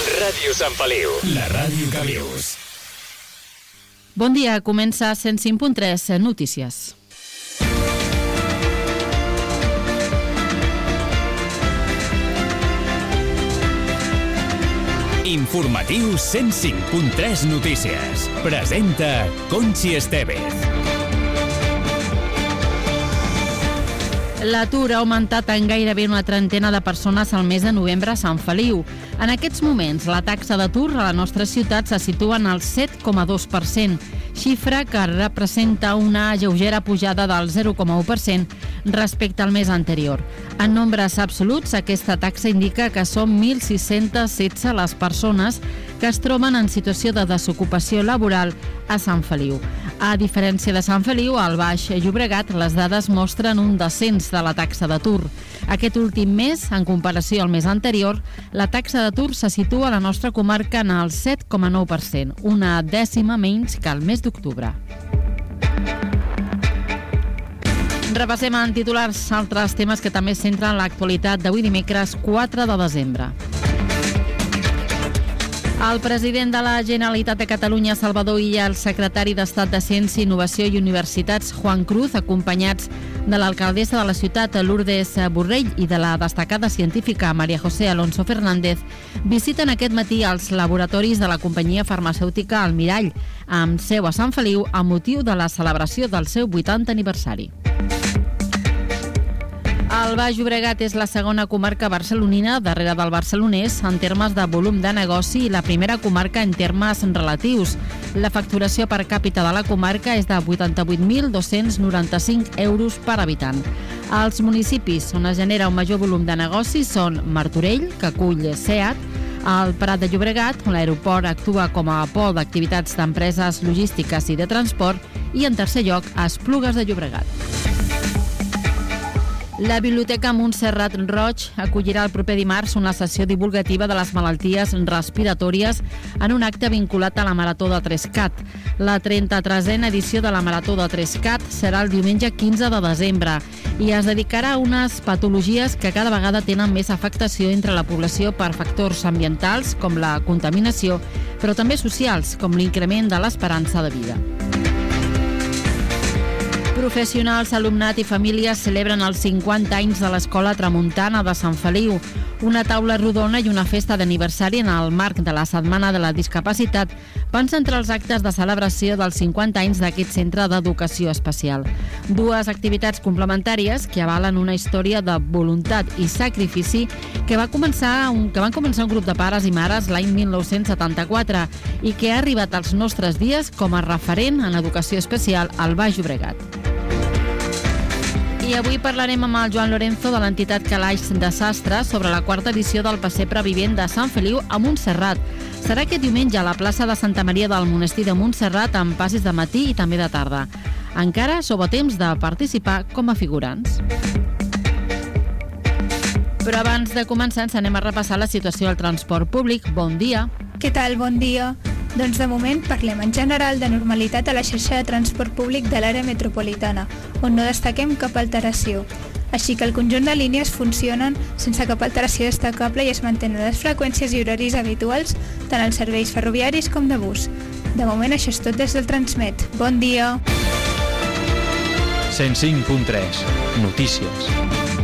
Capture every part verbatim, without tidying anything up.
Ràdio Sant Feliu, la ràdio que vius. Bon dia, comença cent cinc punt tres Notícies. Informatiu cent cinc punt tres Notícies. Presenta Conchi Estevez. L'atur ha augmentat en gairebé una trentena de persones al mes de novembre a Sant Feliu. En aquests moments, la taxa d'atur a la nostra ciutat se situa en el set coma dos per cent, xifra que representa una lleugera pujada del zero coma u per cent respecte al mes anterior. En nombres absoluts, aquesta taxa indica que són mil sis-cents setze les persones que es troben en situació de desocupació laboral a Sant Feliu. A diferència de Sant Feliu, al Baix Llobregat, les dades mostren un descens de la taxa d'atur. Aquest últim mes, en comparació al mes anterior, la taxa d'atur se situa a la nostra comarca en el set coma nou per cent, una dècima menys que el mes d'octubre. Repassem en titulars altres temes que també centren l'actualitat d'avui dimecres quatre de desembre. El president de la Generalitat de Catalunya, Salvador Illa, el secretari d'Estat de Ciència, Innovació i Universitats, Juan Cruz, acompanyats de l'alcaldessa de la ciutat, Lourdes Borrell, i de la destacada científica María José Alonso Fernández, visiten aquest matí els laboratoris de la companyia farmacèutica Almirall, amb seu a Sant Feliu, amb motiu de la celebració del seu vuitantè aniversari. El Baix Llobregat és la segona comarca barcelonina, darrere del barcelonès, en termes de volum de negoci i la primera comarca en termes relatius. La facturació per càpita de la comarca és de vuitanta-vuit mil dos-cents noranta-cinc euros per habitant. Els municipis on es genera un major volum de negoci són Martorell, que acull SEAT, el Prat de Llobregat, on l'aeroport actua com a pol d'activitats d'empreses logístiques i de transport, i en tercer lloc, Esplugues de Llobregat. La Biblioteca Montserrat Roig acollirà el proper dimarts una sessió divulgativa de les malalties respiratòries en un acte vinculat a la Marató de Trescat. La trenta-tresena edició de la Marató de Trescat serà el diumenge quinze de desembre i es dedicarà a unes patologies que cada vegada tenen més afectació entre la població per factors ambientals, com la contaminació, però també socials, com l'increment de l'esperança de vida. Professionals, alumnat i famílies celebren els cinquanta anys de l'Escola Tramuntana de Sant Feliu. Una taula rodona i una festa d'aniversari en el marc de la Setmana de la Discapacitat van centrar els actes de celebració dels cinquanta anys d'aquest centre d'educació especial. Dues activitats complementàries que avalen una història de voluntat i sacrifici que, va començar un, que van començar un grup de pares i mares l'any mil nou-cents setanta-quatre i que ha arribat als nostres dies com a referent en educació especial al Baix Llobregat. I avui parlarem amb el Joan Lorenzo de l'entitat Calaix de Sastre sobre la quarta edició del Pessebre Vivent de Sant Feliu a Montserrat. Serà aquest diumenge a la plaça de Santa Maria del Monestir de Montserrat amb passis de matí i també de tarda. Encara sou a temps de participar com a figurants. Però abans de començar ens anem a repassar la situació del transport públic. Bon dia. Què tal? Bon dia. Doncs de moment parlem en general de normalitat a la xarxa de transport públic de l'àrea metropolitana, on no destaquem cap alteració. Així que el conjunt de línies funcionen sense cap alteració destacable i es mantenen les freqüències i horaris habituals tant als serveis ferroviaris com de bus. De moment això és tot des del Transmet. Bon dia! cent cinc punt tres Notícies.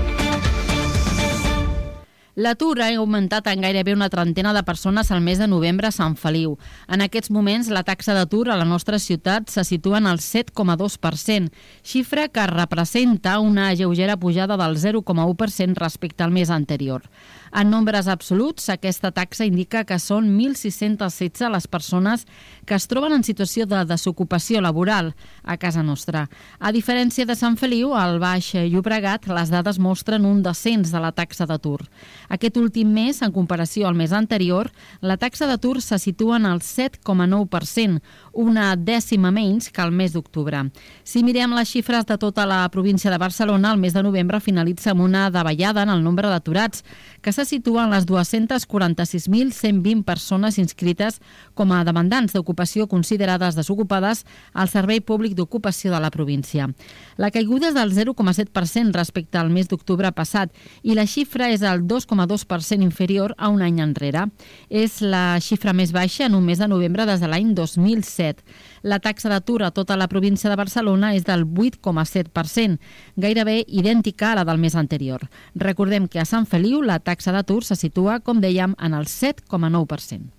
L'atur ha augmentat en gairebé una trentena de persones al mes de novembre a Sant Feliu. En aquests moments, la taxa d'atur a la nostra ciutat se situa en el set coma dos per cent, xifra que representa una lleugera pujada del zero coma u per cent respecte al mes anterior. En nombres absoluts, aquesta taxa indica que són mil sis-cents setze les persones que es troben en situació de desocupació laboral a casa nostra. A diferència de Sant Feliu, al Baix Llobregat, les dades mostren un descens de la taxa d'atur. Aquest últim mes, en comparació al mes anterior, la taxa d'atur se situa en el set coma nou per cent, una dècima menys que el mes d'octubre. Si mirem les xifres de tota la província de Barcelona, el mes de novembre finalitza amb una davallada en el nombre d'aturats, que s'ha se situa en les dues-centes quaranta-sis mil cent vint persones inscrites com a demandants d'ocupació considerades desocupades al Servei Públic d'Ocupació de la província. La caiguda és del zero coma set per cent respecte al mes d'octubre passat i la xifra és el dos coma dos per cent inferior a un any enrere. És la xifra més baixa en un mes de novembre des de l'any dos mil set. La taxa d'atur a tota la província de Barcelona és del vuit coma set per cent, gairebé idèntica a la del mes anterior. Recordem que a Sant Feliu la taxa d'atur se situa, com dèiem, en el set coma nou per cent.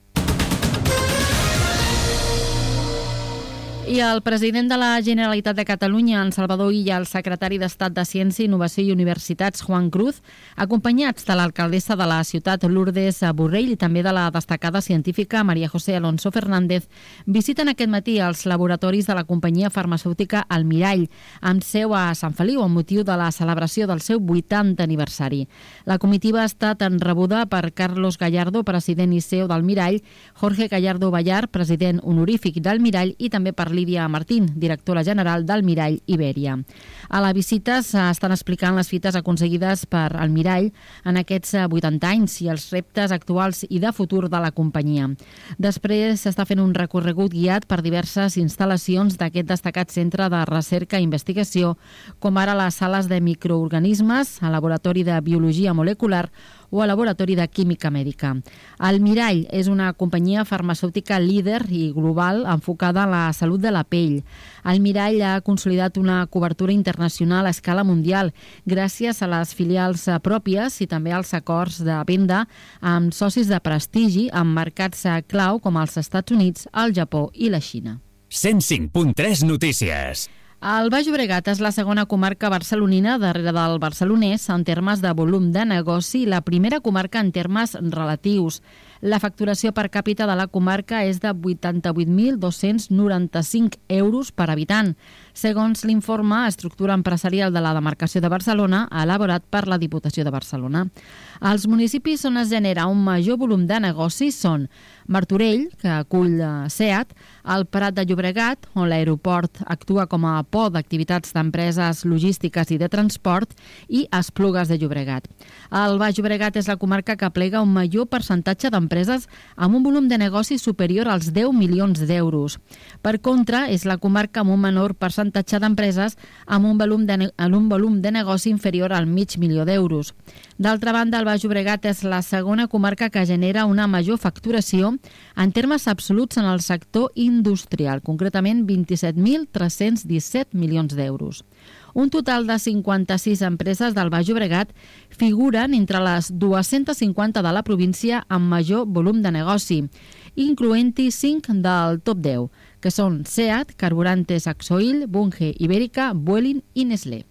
I el president de la Generalitat de Catalunya, en Salvador Illa, el secretari d'Estat de Ciència, Innovació i Universitats, Juan Cruz, acompanyats de l'alcaldessa de la ciutat, Lourdes Borrell, i també de la destacada científica María José Alonso Fernández, visiten aquest matí els laboratoris de la companyia farmacèutica Almirall, amb seu a Sant Feliu, amb motiu de la celebració del seu vuitantè aniversari. La comitiva ha estat rebuda per Carlos Gallardo, president i C E O d'Almirall, Jorge Gallardo Ballar, president honorífic d'Almirall, i també per Lídia Martín, directora general d'Almirall Ibèria. A la visita s'estan explicant les fites aconseguides per Almirall en aquests vuitanta anys i els reptes actuals i de futur de la companyia. Després s'està fent un recorregut guiat per diverses instal·lacions d'aquest destacat centre de recerca i investigació, com ara les sales de microorganismes, el laboratori de biologia molecular o el laboratori de química mèdica. Almirall és una companyia farmacèutica líder i global enfocada a la salut de la pell. Almirall ha consolidat una cobertura internacional a escala mundial gràcies a les filials pròpies i també als acords de venda amb socis de prestigi en mercats clau com els Estats Units, el Japó i la Xina. cent cinc punt tres Notícies. El Baix Llobregat és la segona comarca barcelonina darrere del barcelonès en termes de volum de negoci i la primera comarca en termes relatius. La facturació per càpita de la comarca és de vuitanta-vuit mil dos-cents noranta-cinc euros per habitant, segons l'informe Estructura Empresarial de la Demarcació de Barcelona elaborat per la Diputació de Barcelona. Els municipis on es genera un major volum de negocis són Martorell, que acull SEAT, el Prat de Llobregat, on l'aeroport actua com a port d'activitats d'empreses logístiques i de transport, i Esplugues de Llobregat. El Baix Llobregat és la comarca que aplega un major percentatge d'empreses amb un volum de negoci superior als deu milions d'euros. Per contra, és la comarca amb un menor percentatge d'empreses amb un volum de, amb un volum de negoci inferior al mig milió d'euros. D'altra banda, el Baix Llobregat és la segona comarca que genera una major facturació en termes absoluts en el sector industrial, concretament vint-i-set mil tres-cents disset milions d'euros. Un total de cinquanta-sis empreses del Baix Llobregat figuren entre les dues-centes cinquanta de la província amb major volum de negoci, incloent-hi cinc del top deu, que són SEAT, Carburantes Axoil, Bunge Ibèrica, Vueling i Nestlé.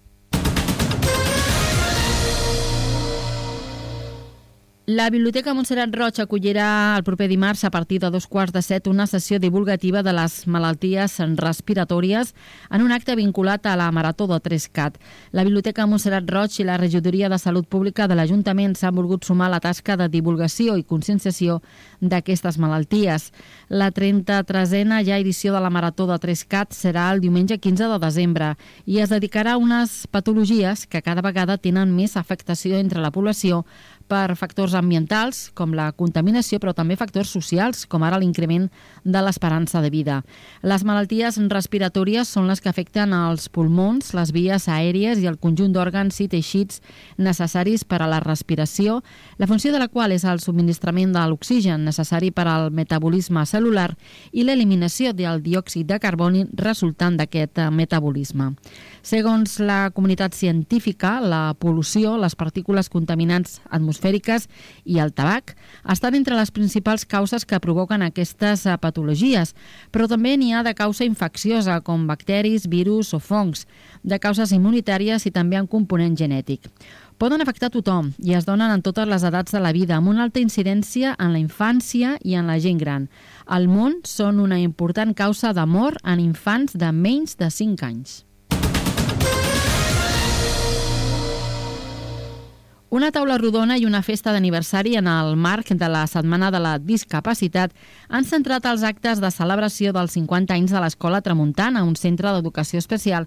La Biblioteca Montserrat Roig acollirà el proper dimarts a partir de dos quarts de set una sessió divulgativa de les malalties respiratòries en un acte vinculat a la Marató de Trescat. La Biblioteca Montserrat Roig i la Regidoria de Salut Pública de l'Ajuntament s'han volgut sumar a la tasca de divulgació i conscienciació d'aquestes malalties. La trenta-tresena ja edició de la Marató de Trescat serà el diumenge quinze de desembre i es dedicarà a unes patologies que cada vegada tenen més afectació entre la població per factors ambientals, com la contaminació, però també factors socials, com ara l'increment de l'esperança de vida. Les malalties respiratòries són les que afecten els pulmons, les vies aèries i el conjunt d'òrgans i teixits necessaris per a la respiració, la funció de la qual és el subministrament de l'oxigen necessari per al metabolisme cel·lular i l'eliminació del diòxid de carboni resultant d'aquest metabolisme. Segons la comunitat científica, la pol·lució, les partícules contaminants atmosfèriques i el tabac estan entre les principals causes que provoquen aquestes patologies, però també n'hi ha de causa infecciosa, com bacteris, virus o fongs, de causes immunitàries i també en component genètic. Poden afectar tothom i es donen en totes les edats de la vida, amb una alta incidència en la infància i en la gent gran. Al món són una important causa de mort en infants de menys de cinc anys. Una taula rodona i una festa d'aniversari en el marc de la Setmana de la Discapacitat han centrat els actes de celebració dels cinquanta anys de l'Escola Tramuntana, un centre d'educació especial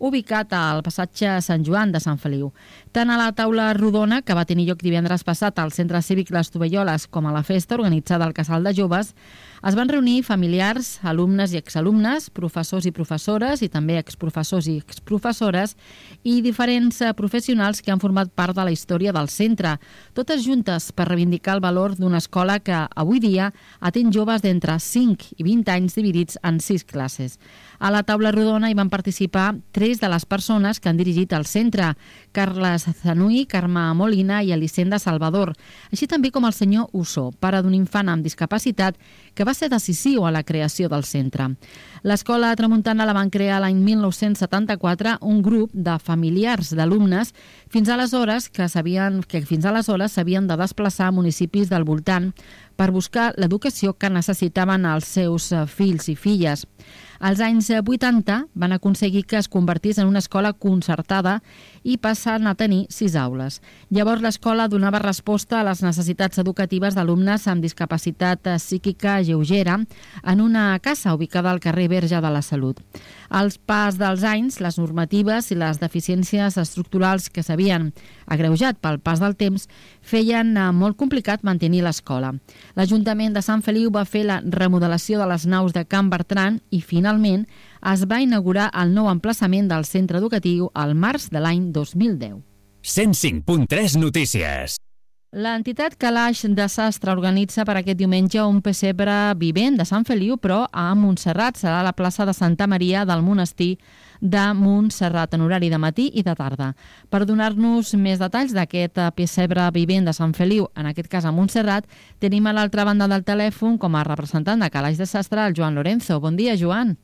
ubicat al passatge Sant Joan de Sant Feliu. Tant a la taula rodona, que va tenir lloc divendres passat al Centre Cívic Les Tovalloles, com a la festa organitzada al Casal de Joves, es van reunir familiars, alumnes i exalumnes, professors i professores i també exprofessors i exprofessores i diferents professionals que han format part de la història del centre, totes juntes per reivindicar el valor d'una escola que avui dia atén joves d'entre cinc i vint anys dividits en sis classes. A la taula rodona hi van participar tres de les persones que han dirigit el centre, Carles Zanui, Carme Molina i Elisenda Salvador, així també com el senyor Ussó, pare d'un infant amb discapacitat que va ser decisiu a la creació del centre. L'escola Tramuntana la van crear l'any mil nou-cents setanta-quatre un grup de familiars d'alumnes fins aleshores que sabien que fins aleshores s'havien de desplaçar a municipis del voltant per buscar l'educació que necessitaven els seus fills i filles. Als anys vuitanta van aconseguir que es convertís en una escola concertada i passant a tenir sis aules. Llavors l'escola donava resposta a les necessitats educatives d'alumnes amb discapacitat psíquica lleugera en una casa ubicada al carrer Verge de la Salut. Al pas dels anys, les normatives i les deficiències estructurals que s'havien agreujat pel pas del temps feien molt complicat mantenir l'escola. L'Ajuntament de Sant Feliu va fer la remodelació de les naus de Can Bertran i finalment es va inaugurar el nou emplaçament del centre educatiu al març de l'any dos mil deu. cent cinc punt tres Notícies. L'entitat Calaix de Sastre organitza per aquest diumenge un pessebre vivent de Sant Feliu, però a Montserrat. Serà a la plaça de Santa Maria del Monestir de Montserrat, en horari de matí i de tarda. Per donar-nos més detalls d'aquest pessebre vivent de Sant Feliu, en aquest cas a Montserrat, tenim a l'altra banda del telèfon com a representant de Calaix de Sastre el Joan Lorenzo. Bon dia, Joan.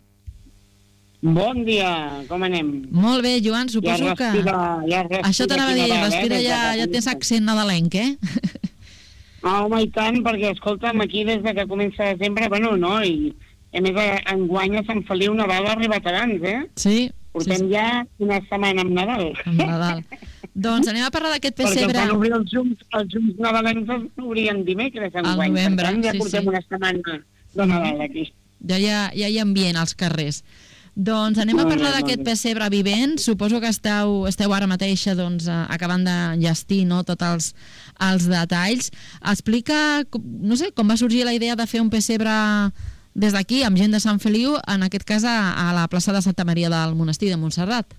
Bon dia, com anem? Molt bé, Joan, suposo ja respira, que... Ja respira, Això t'anava a dir, Nadal, respira eh, ja, ja tens accent nadalenc, eh? Ah, home, i tant, perquè, escolta'm, aquí des de que comença desembre, bueno, no, i a més enguany a Sant Feliu Nadal ha arribat abans, eh? Sí. Portem sí, sí. ja una setmana amb Nadal. Amb Nadal. Doncs anem a parlar d'aquest pessebre. Perquè quan obrir els llums, els llums nadalencs els obrien dimecres enguany. Al novembre, per tant, ja sí, portem sí. una setmana de Nadal aquí. Ja hi ha, ja hi ha ambient als carrers. Doncs anem a parlar d'aquest pessebre vivent. Suposo que esteu, esteu ara mateix doncs, acabant d'enllestir, no, tots els, els detalls. Explica, no sé, com va sorgir la idea de fer un pessebre des d'aquí, amb gent de Sant Feliu, en aquest cas a, a la plaça de Santa Maria del Monestir de Montserrat.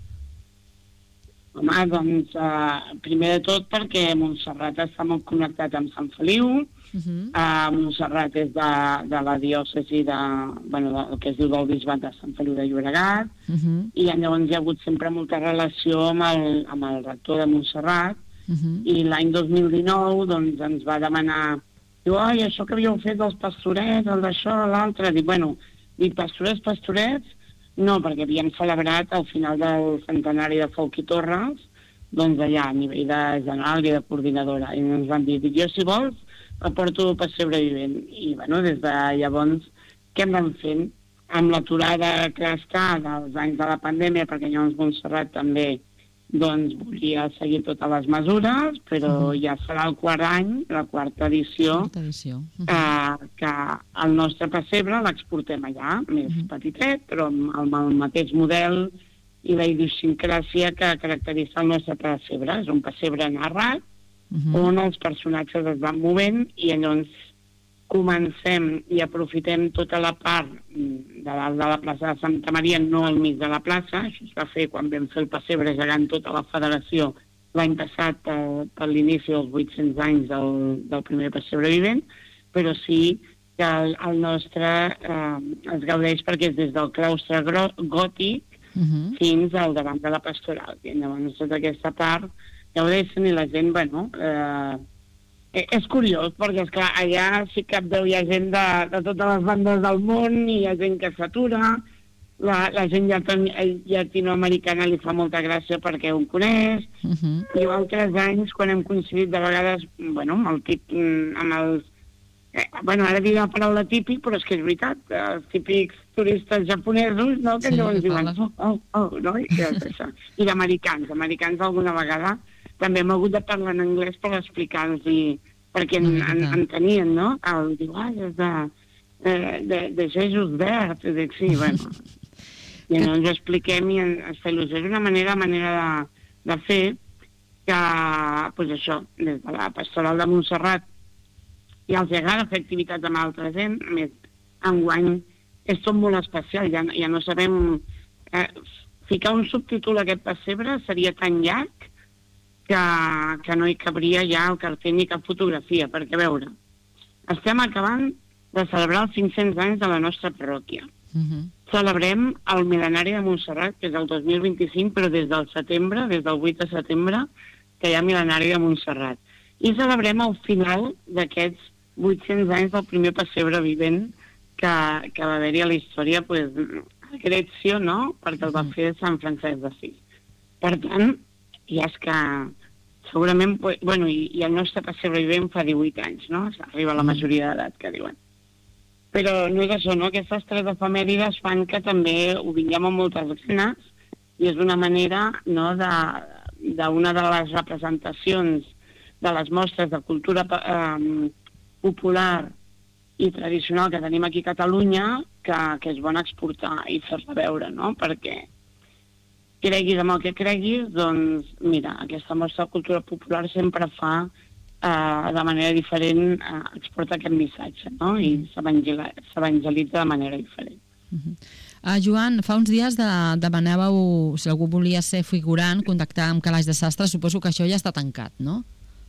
Home, doncs, uh, primer de tot perquè Montserrat està molt connectat amb Sant Feliu. Uh-huh. uh, Montserrat és de, de la diòcesi de, bueno, del que es diu del bisbat de Sant Feliu de Llobregat, uh-huh. i llavors hi ha hagut sempre molta relació amb el, amb el rector de Montserrat, uh-huh. i l'any dos mil dinou doncs, ens va demanar, diu, oi, això que havíeu fet dels pastorets, el d'això, l'altre, dic, bueno, dic, pastorets, pastorets, no, perquè havíem celebrat al final del centenari de Folch i Torres, doncs allà, a nivell de general i de coordinadora, i ens van dir, dic, jo si vols, aporto el pessebre vivent. I, bueno, des de llavors, què em van fent? Amb l'aturada que està dels anys de la pandèmia, perquè llavors Montserrat també doncs, volia seguir totes les mesures, però uh-huh. ja serà el quart any, la quarta edició, quarta edició. Uh-huh. eh, que el nostre pessebre l'exportem allà, més uh-huh. petitet, però amb, amb el mateix model i la idiosincràsia que caracteritza el nostre pessebre. És un pessebre narrat, Uh-huh. on els personatges es van movent i llavors comencem i aprofitem tota la part de dalt de la plaça de Santa Maria, no al mig de la plaça. Això es va fer quan vam fer el pessebre gegant tota la federació l'any passat per, per l'inici dels vuit-cents anys del, del primer pessebre vivent, però sí que el, el nostre eh, es gaudeix perquè és des del claustre gòtic uh-huh. fins al davant de la pastoral. I llavors tota aquesta part gaudeixen i la gent, bueno, eh, és curiós, perquè, esclar, allà sí que veu hi ha gent de, de totes les bandes del món, i hi ha gent que s'atura, la, la gent llatinoamericana li fa molta gràcia perquè ho coneix, uh-huh. i altres anys, quan hem coincidit de vegades, bueno, amb el tip, amb els, eh, bueno, ara diré la paraula típic, però és que és veritat, els típics turistes japonesos, no?, que sí, llavors diuen, oh, oh, oh, no?, i, i d'americans, americans alguna vegada, també hem hagut de parlar en anglès per explicar-los, perquè en, en, en tenien, no? El diu, ah, és de, de, de Jesús Verd, i dic, sí, bueno. I que... ens ho expliquem i ens fa il·lusió. És una manera, manera de, de fer que, doncs això, des de la Pastoral de Montserrat i els agrada fer activitats amb altra gent, a més, enguany és tot molt especial, ja, ja no sabem... Eh, ficar un subtítol a aquest pessebre seria tan llarg que, que no hi cabria ja el cartell ni cap fotografia, perquè a veure, estem acabant de celebrar els cinc-cents anys de la nostra parròquia. Uh-huh. Celebrem el mil·lenari de Montserrat, que és el dos mil vint-i-cinc, però des del setembre, des del vuit de setembre, que hi ha mil·lenari de Montserrat. I celebrem el final d'aquests vuit-cents anys del primer pessebre vivent que, que va haver-hi a la història, pues, Greció, no?, perquè el va fer Sant Francesc d'Assís. Per tant, ja és que segurament, bueno, i, i el nostre pessebre vivent fa divuit anys, no?, arriba a la majoria d'edat, que diuen. Però no és això, no?, aquestes tres efemèrides fan que també ho vinguem amb moltes ganes i és una manera, no?, d'una de, de les representacions de les mostres de cultura eh, popular i tradicional que tenim aquí a Catalunya, que, que és bon exportar i fer-la veure, no? Perquè creguis amb el que creguis, doncs, mira, aquesta mostra de cultura popular sempre fa, eh, de manera diferent, eh, exporta aquest missatge, no? I s'evangelitza de manera diferent. Uh-huh. Uh, Joan, fa uns dies de, demanàveu, si algú volia ser figurant, contactar amb Calaix de Sastre, suposo que això ja està tancat, no?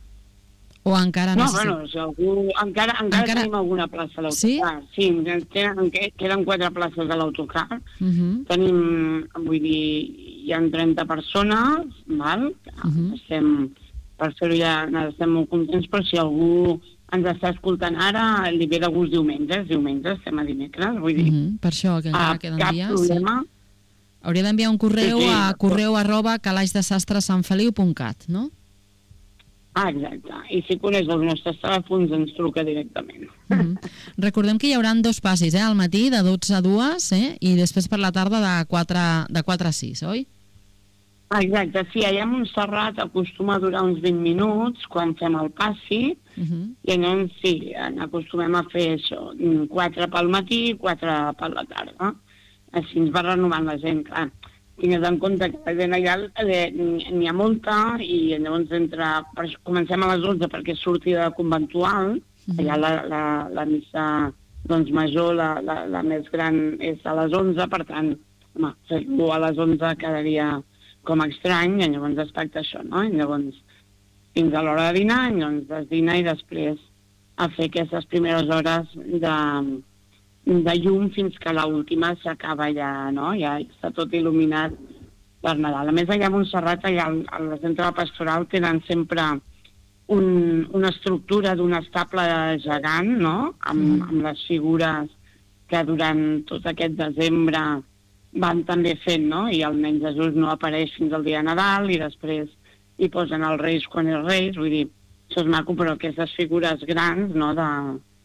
O encara no, necessit... bueno, si algú... Encara, encara, encara tenim alguna plaça a l'autocar. Sí? Sí, queden, queden quatre places a l'autocar. Uh-huh. Tenim, vull dir, hi ha trenta persones, val? Uh-huh. Estem, per fer-ho ja estem molt contents, però si algú ens està escoltant ara, li ve de gust diumenges, diumenge, estem a dimecres, vull dir... Uh-huh. Per això, que encara queden cap dies... Cap problema. Sí. Hauria d'enviar un correu sí, sí. a correu arroba calaixdesastresanfeliu punt cat, no? Ah, exacte. I si coneix els nostres telèfons ens truca directament. Mm-hmm. Recordem que hi haurà dos passis, eh? Al matí de dotze a dues, eh? I després per la tarda de quatre, de quatre a sis, oi? Ah, exacte, sí, allà a Montserrat acostuma a durar uns vint minuts quan fem el passi, uh-huh. I llavors sí, acostumem a fer això, quatre pel matí i quatre per la tarda. Així ens va renovant la gent, clar. Tingues en compte que la gent allà n'hi ha molta i llavors entre, comencem a les onze perquè és sortida conventual, uh-huh. Allà la, la, la missa doncs, major, la, la, la més gran és a les onze, per tant, home, fer-ho a les onze quedaria com estrany, i llavors es tracta això, no? I llavors fins a l'hora de dinar, i llavors es dina i després a fer aquestes primeres hores de... de llum fins que l'última s'acaba ja, no? Ja està tot il·luminat per Nadal. A més, allà a Montserrat, allà al centre de la pastoral, tenen sempre un, una estructura d'un estable gegant, no? Amb, mm. amb les figures que durant tot aquest desembre van també fent, no? I el nen Jesús no apareix fins al dia de Nadal i després hi posen els Reis quan és Reis, vull dir, això és maco, però aquestes figures grans, no? De...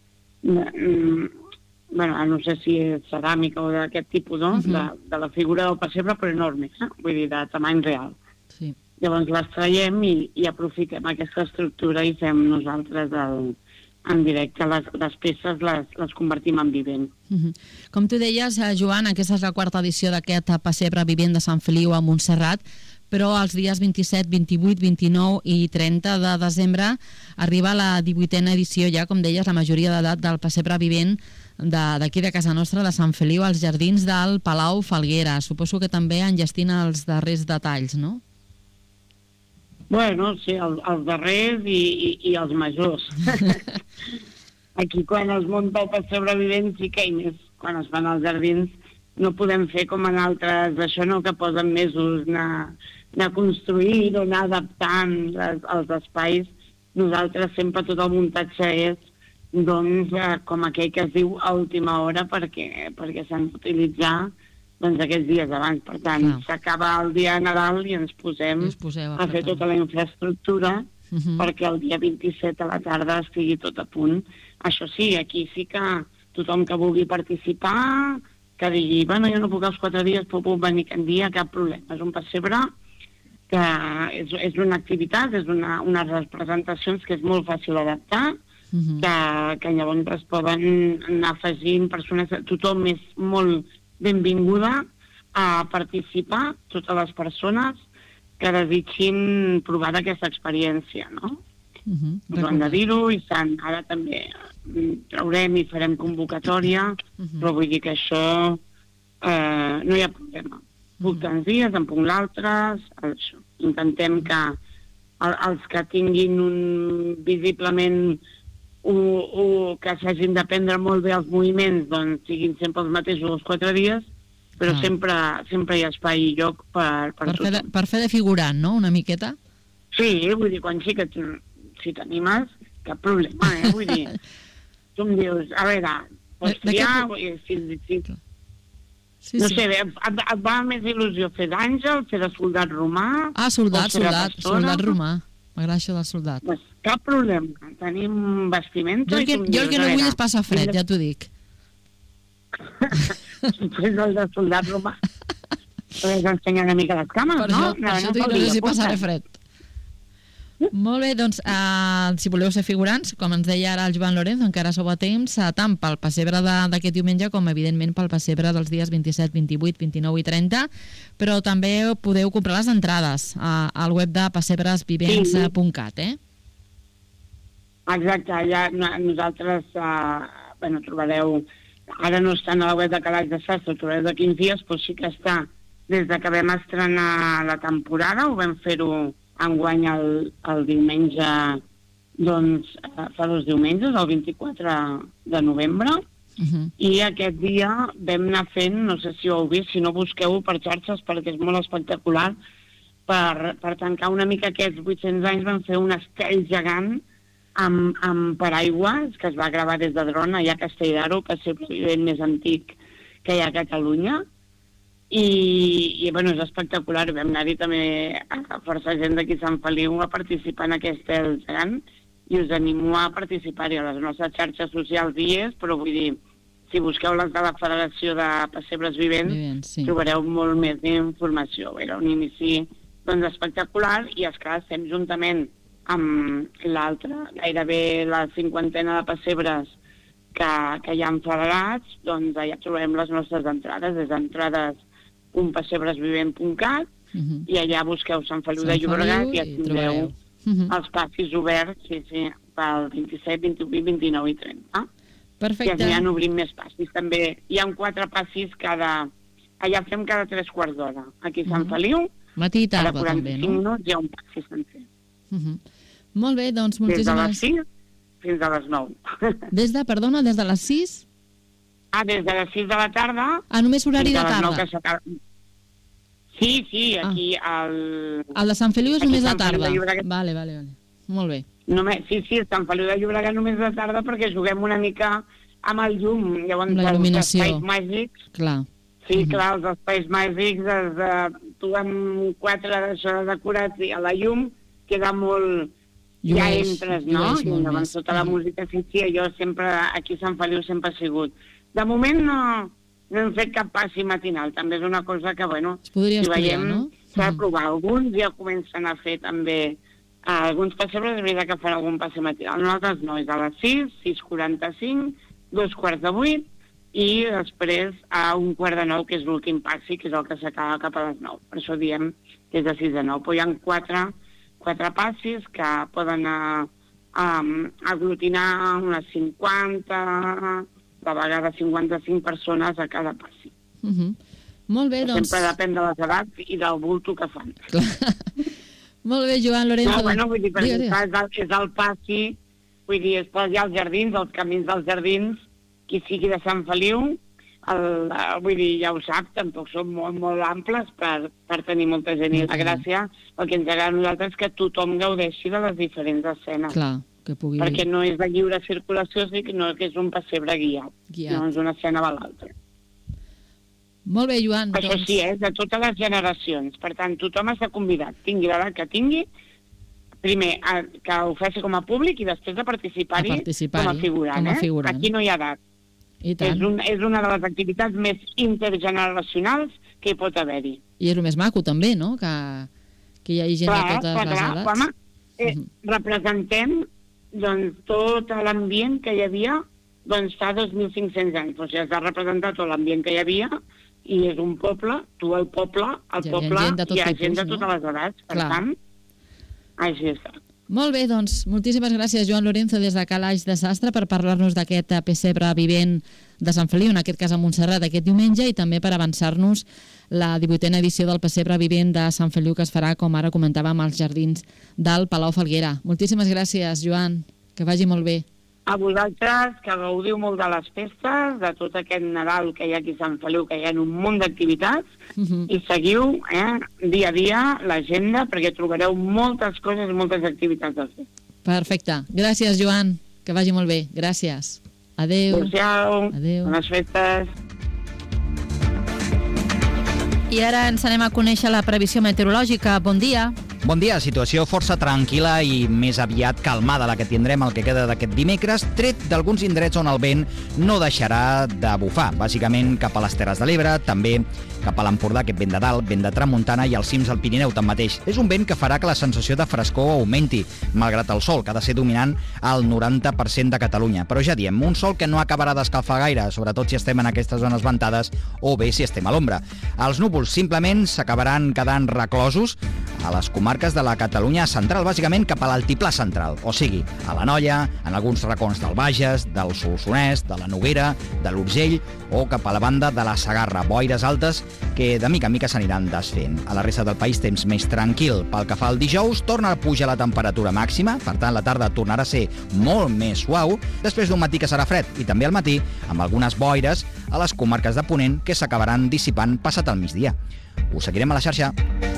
de bueno, no sé si és ceràmica o d'aquest tipus, no? Uh-huh. de, de la figura del pessebre, però enorme, eh? Vull dir, de tamany real. Sí. Llavors les traiem i, i aprofitem aquesta estructura i fem nosaltres el, en directe les, les peces, les, les convertim en vivent. Uh-huh. Com tu deies, Joan, aquesta és la quarta edició d'aquest pessebre vivent de Sant Feliu a Montserrat, però els dies vint-i-set, vint-i-vuit, vint-i-nou i trenta de desembre arriba la divuitena edició, ja, com deies, la majoria d'edat del pessebre vivent d'aquí de, de casa nostra, de Sant Feliu, als jardins del Palau Falguera. Suposo que també enllestint els darrers detalls, no? Bueno, sí, el, els darrers i, i, i els majors. Aquí quan es munta el pessebre vivent sí que hi més, quan es fan els jardins no podem fer com en altres, això no, que posen mesos anar, anar construint o anar adaptant les, els espais. Nosaltres sempre tot el muntatge és doncs, eh, com aquell que es diu a última hora perquè, perquè s'han d'utilitzar doncs, aquests dies abans. Per tant, ah. s'acaba el dia de Nadal i ens posem a, a fer tota la infraestructura uh-huh. perquè el dia vint-i-set a la tarda estigui tot a punt. Això sí, aquí sí que tothom que vulgui participar, que digui, bueno, jo no puc els quatre dies, però puc venir aquest dia, cap problema. És un pessebre que és, és una activitat, és una, unes representacions que és molt fàcil adaptar, uh-huh. que, que llavors es poden anar afegint persones, tothom és molt benvinguda a participar totes les persones que desitgin provar aquesta experiència, no? Uh-huh, Us ho hem de dir-ho, i sant, ara també traurem i farem convocatòria, uh-huh. però vull dir que això eh, no hi ha problema. Puc uh-huh. tants dies, en puc l'altres, això. Intentem que el, els que tinguin un visiblement o, o que s'hagin de prendre molt bé els moviments, doncs siguin sempre els mateixos els quatre dies, però ah. sempre, sempre hi ha espai i lloc per, per, per, fer de, per fer de figurant, no?, una miqueta? Sí, vull dir, quan sí que si t'animes, cap problema, eh? Vull dir, tu em dius, a veure, pots triar, si, si, sí, no sí. sé, et, et va més il·lusió fer d'àngel, fer de soldat romà... Ah, soldat, soldat, soldat romà. M'agrada això del soldat. Pues cap problema, tenim vestimenta... Jo el que, jo el que no vull és passar fred, ja t'ho dic. Després el de soldat romà. Podries ensenyar una mica les cames, per no? Això, per no, això t'ho dic, no sé si passaré fred. Molt bé, doncs, uh, si voleu ser figurants, com ens deia ara el Joan Lorenzo, encara sou a temps, uh, tant pel pessebre d'aquest diumenge com, evidentment, pel pessebre dels dies vint-i-set, vint-i-vuit, vint-i-nou i trenta, però també podeu comprar les entrades uh, al web de pessebresvivents punt cat, eh? Exacte, ja nosaltres, uh, bueno, trobareu, ara no estan a la web de Calaix de Sastre, ho trobareu de quinze dies, però sí que està, des de que vam estrenar la temporada, ho vam fer-ho enguany el, el diumenge, doncs, fa dos diumenges, el vint-i-quatre de novembre, uh-huh. i aquest dia vam anar fent, no sé si ho heu vist, si no busqueu-ho per xarxes, perquè és molt espectacular, per, per tancar una mica aquests vuit-cents anys vam fer un estel gegant amb, amb paraigües, que es va gravar des de dron allà a Castelldaro, que és el president més antic que hi ha a Catalunya, I, i bueno, és espectacular. Vam anar-hi també a força gent d'aquí Sant Feliu a participar en aquest el gegant, i us animo a participar-hi a les nostres xarxes socials hi és, però vull dir, si busqueu les de la Federació de Pessebres Vivents, Vivents sí. trobareu molt més d'informació. Era un inici doncs, espectacular, i esclar, estem juntament amb l'altre, gairebé la cinquantena de pessebres que, que hi ha federats, doncs allà trobarem les nostres entrades, des d'entrades punt pessebresvivent punt cat, uh-huh. i allà busqueu Sant Feliu Sant de Llobregat i tindreu uh-huh. els passis oberts, sí, sí, pel vint-i-set, vint-i-vuit, vint-i-nou i trenta. Perfecte. I ja n'obrim més passis. També hi ha quatre passis cada... Allà fem cada tres quarts d'hora. Aquí a Sant uh-huh. Feliu, matí i tarda, cada quaranta-cinc també, no? minuts hi ha un passi sencer. Uh-huh. Molt bé, doncs moltíssimes... Des de les sis fins a les nou. Des de, perdona, des de les sis? Ah, des de les sis de la tarda... Ah, només horari de tarda. Sí, sí, aquí ah. al... El de Sant Feliu és només de tarda. De vale, vale, vale. Molt bé. Només, sí, sí, Sant Feliu de Llobregat només de tarda perquè juguem una mica amb el llum. Llavors, la il·luminació. Els espais màgics... Clar. Sí, uh-huh. clar, els espais màgics, els, uh, tu amb quatre d'això decorats i a la llum queda molt... Llueix, ja entres, no? I llavors tota la música, sí, sí, jo sempre, aquí a Sant Feliu sempre ha sigut. De moment no... No hem fet cap passi matinal, també és una cosa que, bueno, si estudiar, veiem, no? s'ha de provar. Alguns ja comencen a fer també, eh, alguns pessebres, és veritat que fan algun passi matinal. Nosaltres no, és a les sis, sis quaranta-cinc, dos quarts de vuit, i després a un quart de nou, que és l'últim passi, que és el que s'acaba cap a les nou. Per això diem que és de sis a nou. Però hi ha quatre, quatre passis que poden uh, um, aglutinar unes cinquanta... de vegades cinquanta-cinc persones a cada passi. Uh-huh. Molt bé, doncs... Sempre depèn de les edats i del bulto que fan. Molt bé, Joan Lorenzo. No, bueno, vull dir, per exemple, és el passi, vull dir, es posa ja els jardins, els camins dels jardins, qui sigui de Sant Feliu, el, vull dir, ja ho sap, tampoc són molt, molt amples per, per tenir molta gent. I la gràcia, el que ens agrada a nosaltres és que tothom gaudeixi de les diferents escenes. Clar. Que pugui... Perquè no és de lliure circulació, sinó que és un pessebre guiat. guiat. No és una escena a l'altra. Molt bé, Joan. Això doncs... sí, és de totes les generacions. Per tant, tothom està convidat, tingui l'edat que tingui, primer, a, que ho faci com a públic i després de participar-hi participar com a figurant. Com a figurant. Eh? Aquí no hi ha edat. I tant. És, un, és una de les activitats més intergeneracionals que hi pot haver-hi. I és el més maco, també, no?, que, que hi hagi gent clar, de totes clar, les edats. Home, eh, uh-huh. representem doncs, tot l'ambient que hi havia doncs, fa dos mil cinc-cents anys. O sigui, has de representar tot l'ambient que hi havia i és un poble, tu al poble, al Hi ha poble gent de tot hi ha tipus, gent de no? totes les edats, per Clar. tant, així està. Molt bé, doncs, moltíssimes gràcies, Joan Lorenzo, des de Calaix de Sastre, per parlar-nos d'aquest pessebre vivent de Sant Feliu, en aquest cas a Montserrat, aquest diumenge, i també per avançar-nos la divuitena edició del pessebre vivent de Sant Feliu, que es farà, com ara comentàvem, als jardins del Palau Falguera. Moltíssimes gràcies, Joan, que vagi molt bé. A vosaltres, que gaudiu molt de les festes, de tot aquest Nadal que hi ha aquí a Sant Feliu, que hi ha un munt d'activitats, Uh-huh. i seguiu eh, dia a dia l'agenda, perquè trobareu moltes coses i moltes activitats a fer. Perfecte. Gràcies, Joan, que vagi molt bé. Gràcies. Adéu. Adéu. Adéu. Bones festes. I ara ens anem a conèixer la previsió meteorològica. Bon dia. Bon dia, situació força tranquil·la i més aviat calmada la que tindrem el que queda d'aquest dimecres, tret d'alguns indrets on el vent no deixarà de bufar, bàsicament cap a les Terres de l'Ebre, també cap a l'Empordà, aquest vent de dalt, vent de tramuntana, i als cims del Pirineu tanmateix. És un vent que farà que la sensació de frescor augmenti, malgrat el sol, que ha de ser dominant al noranta per cent de Catalunya. Però ja diem, un sol que no acabarà d'escalfar gaire, sobretot si estem en aquestes zones ventades o bé si estem a l'ombra. Els núvols simplement s'acabaran quedant reclosos a les comarques de la Catalunya central, bàsicament cap a l'altiplà central, o sigui, a l'Anoia, en alguns racons del Bages, del Solsonès, de la Noguera, de l'Urgell o cap a la banda de la Segarra, boires altes que de mica en mica s'aniran desfent. A la resta del país temps més tranquil. Pel que fa al dijous, torna a pujar la temperatura màxima, per tant la tarda tornarà a ser molt més suau, després d'un matí que serà fred, i també al matí amb algunes boires a les comarques de Ponent que s'acabaran dissipant passat el migdia. Us seguirem a la xarxa.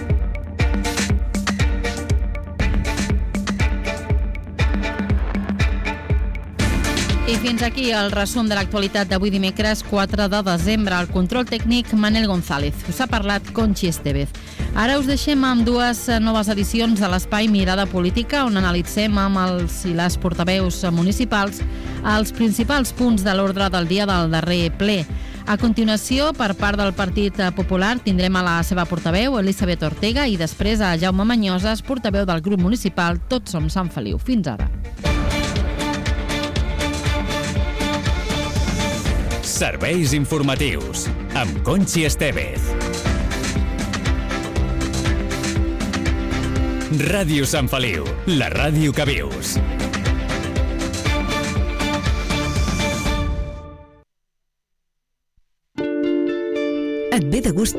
I fins aquí el resum de l'actualitat d'avui dimecres quatre de desembre. El control tècnic, Manel González. Us ha parlat Conxi Estevez. Ara us deixem amb dues noves edicions de l'espai Mirada Política, on analitzem amb els i les portaveus municipals els principals punts de l'ordre del dia del darrer ple. A continuació, per part del Partit Popular, tindrem a la seva portaveu, Elisabet Ortega, i després a Jaume Manyoses, portaveu del grup municipal Tots som Sant Feliu. Fins ara. Serveis informatius amb Conxi Estevez. Ràdio Sant Feliu, la ràdio que vius. Et ve de gust